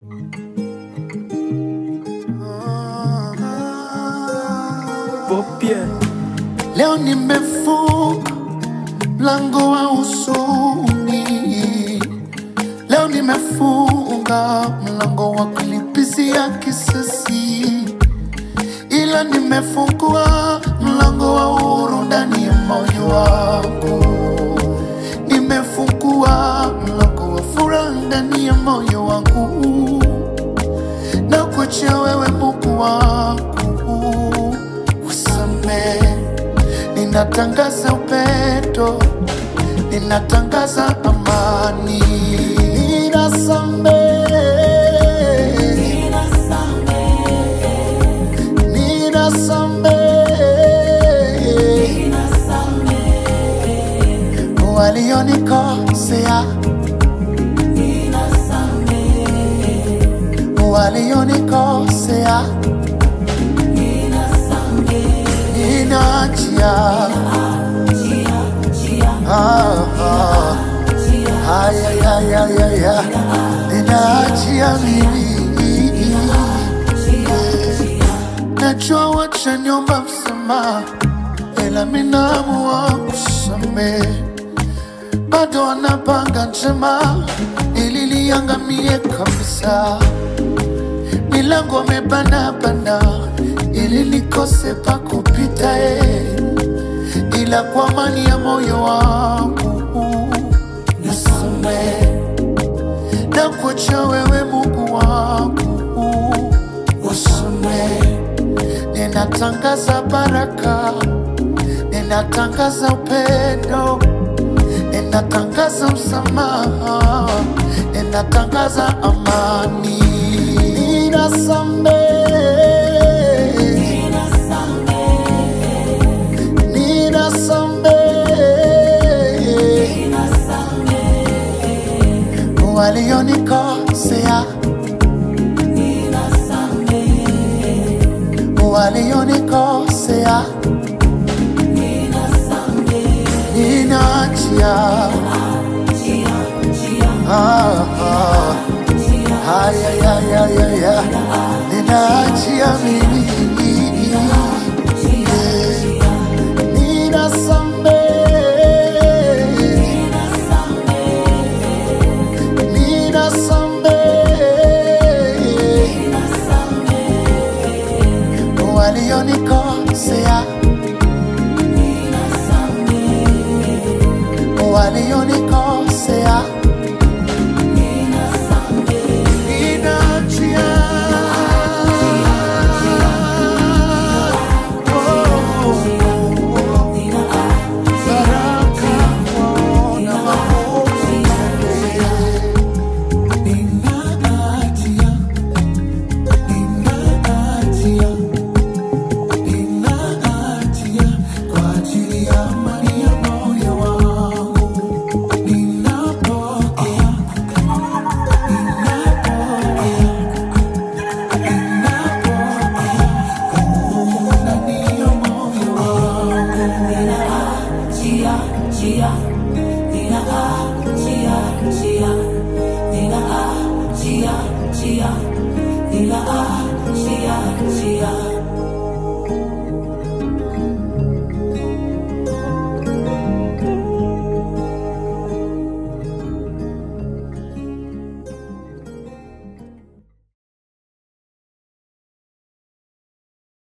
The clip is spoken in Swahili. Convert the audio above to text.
Popie. Leo nimefunga mlango wa huzuni. Leo nimefunga mlango wa kulipizia kisasi, ila nimefungua mlango wa uhuru ndani ya moyo wangu. Nimefungua mlango wa furaha ndani ya moyo wangu, na kuachia wewe Mungu wangu usamehe. Ninatangaza upendo, ninatangaza amani. Ninasamehe, walionikosea, walionikosea, ninaachia, ninaachia mimi. Najua wataniomba msamaha, ila mimi naamua kusamehe. Bado wanapanga njema ili niangamie kabisa. Milango wamebana ili nikose pa kupita, ila kwa amani ya moyo wangu nisamehe, na kuachia wewe Mungu wangu usamehe. Ninatangaza baraka, ninatangaza upendo, ninatangaza msamaha, ninatangaza amani. Ninasamehe, walionikosea, walionikosea, ninaachia, ninaachia mimi. Walionikosea, walionikosea, ninaachia, baraka na maozi, ninaachia, ninaachia, kwa ajili ya amani ya moyo wangu. Ninapokea, ndani ya moyo wangu. Ninaachia, ninaachia,